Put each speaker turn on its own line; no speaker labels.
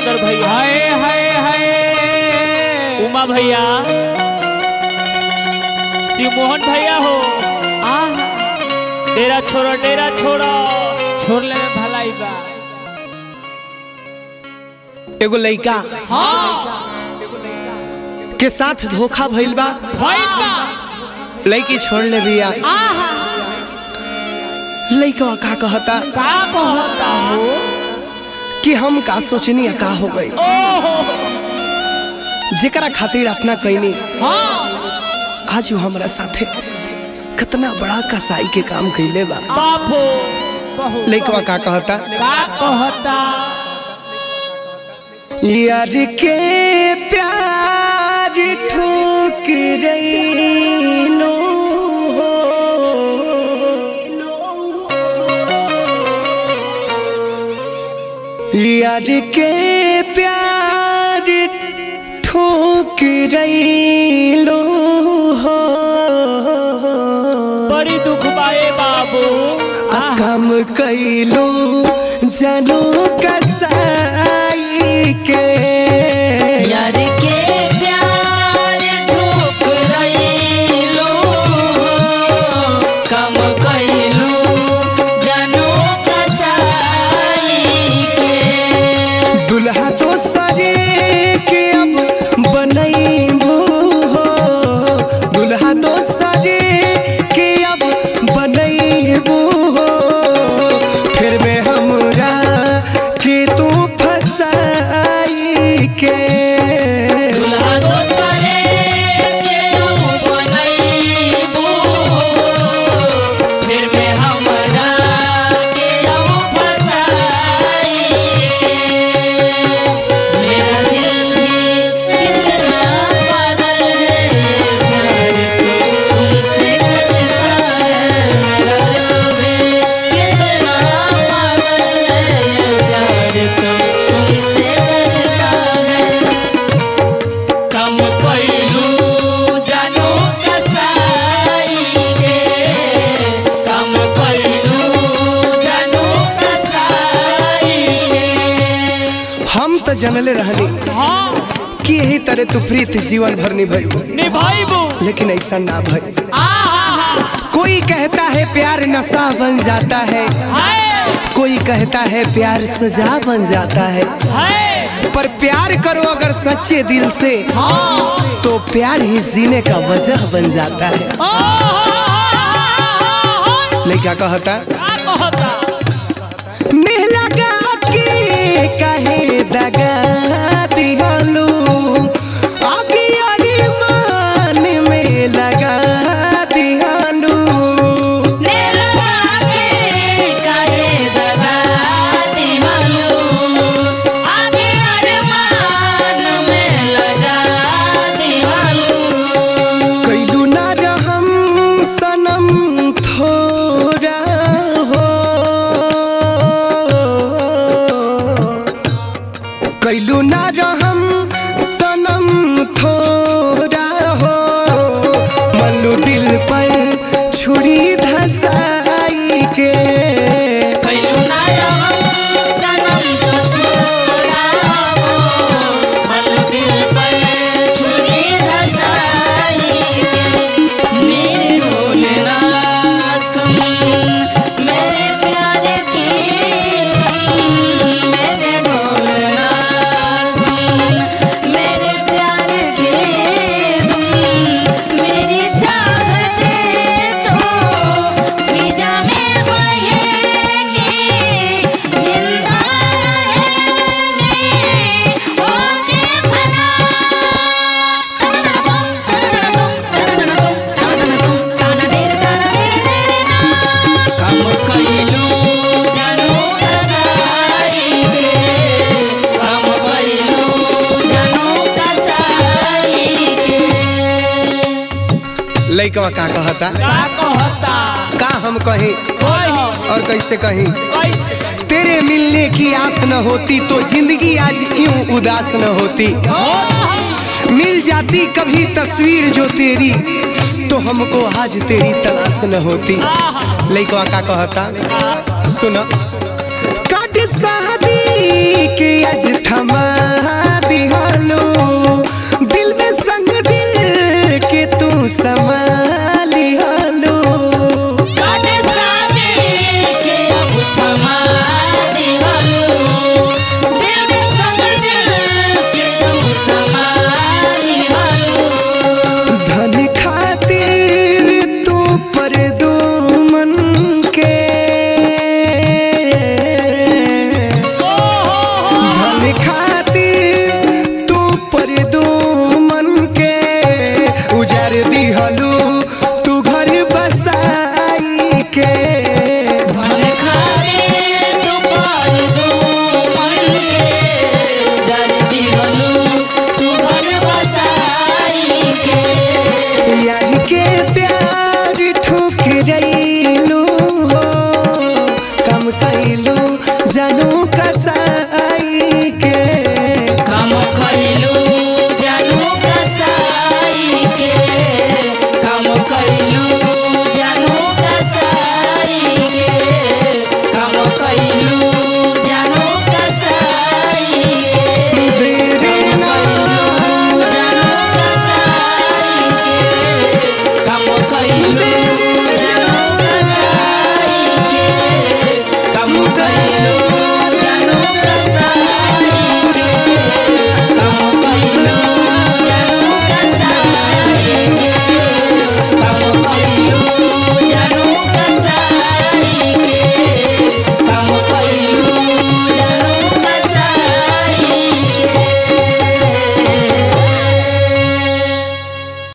शंकर भैया,
हाय हाय हाय,
उमा भैया, शिव मोहन भैया हो। डेरा छोड़ो, डेरा छोड़ो,
छोड़ ले भलाई बा।
एगो लड़का के साथ धोखा भइल बा, लड़की छोड़ ले बिया। लड़का का कहता
हो
कि हम का सोचनी का हो गई, जेकरा खातिर अपना कहनी आज वो हमारा साथे कितना बड़ा कसाई के काम कैले बा। लड़का का कहता यार के प्यार ठुकरैलो हो, यार के प्यार ठुकरैलो हो,
बड़ी दुख बाए बाबू।
कम कैलो जानू कसाई के,
यार के प्यार ठुकरैलो कम कैलो जानू कसाई के।
दुल्हा तो सरे के अब बनैबू हो, दुल्हा तो सरे के अब बनैबू हो, फिर में हमरा के तू फसाई के।
दुल्हा तो सरे के अब बनैबू, फिर में हमरा के अब फसाई के। मेरा दिल भी कितना पागल है, प्यार तो तुमसे करता है। मेरा दिल भी कितना पागल है, प्यार तो तुमसे करता है। कम कैलू जानू कसाई के, कम कैलू जानू कसाई के।
हम तो जनले रहनी कि यही तरह तू प्रीत जीवन भर
निभाइबू,
लेकिन ऐसा ना भई। कोई कहता है प्यार नशा बन जाता है, कोई कहता है प्यार सजा बन जाता है, पर प्यार करो अगर सच्चे दिल से तो प्यार ही जीने का वजह बन जाता है। लड़का कहता नेह लगा के कहे दगा दिहलू, आगे अरमान में लगा दिहलू।
लगा के काहे दगा दिहलू, आगे अरमान में लगा दिहलू।
कैलू ना रहम सनम थोड़ा हो, कैलू ना रहम सनम थोड़ा हो, मल्लू दिल पर छुरी धसाई के।
कैलू ना रहम सनम तो थोड़ा हो, मन दिल पर छुरी धसाई के। मेरे भोलना सुन मेरे प्यार की, मेरे भोलना सुन मेरे प्यार की, मेरी चाहते तो फिजा में बहेगी, जिंदा रहेंगे होके भला। कम कैलू जानू कसाई के, कम कैलू जानू कसाई के।
लड़का का कहता का हम कहीं और कैसे कहीं, तेरे मिलने की आस न होती तो जिंदगी आज यूं उदास न होती। मिल जाती कभी तस्वीर जो तेरी तो हमको आज तेरी तलाश न होती। लड़का का कहता सुनो काट शादी के आज थमा दिहलो दिल में संग दिल के तू समा लिहलो
काटे साथी के अब थमा दिहलो दिल में संग दिल के तू समा लिहलो
धन खातिर तू पर दो मन के धन खातिर तू पर दो मन के उजार दिहलू तू घर बसाई के
धन खातिर तू पर दो मन के जल दिहलो तू घर बसाई के
यार के प्यार ठुकरैलू हो कम कैलू जानू कसा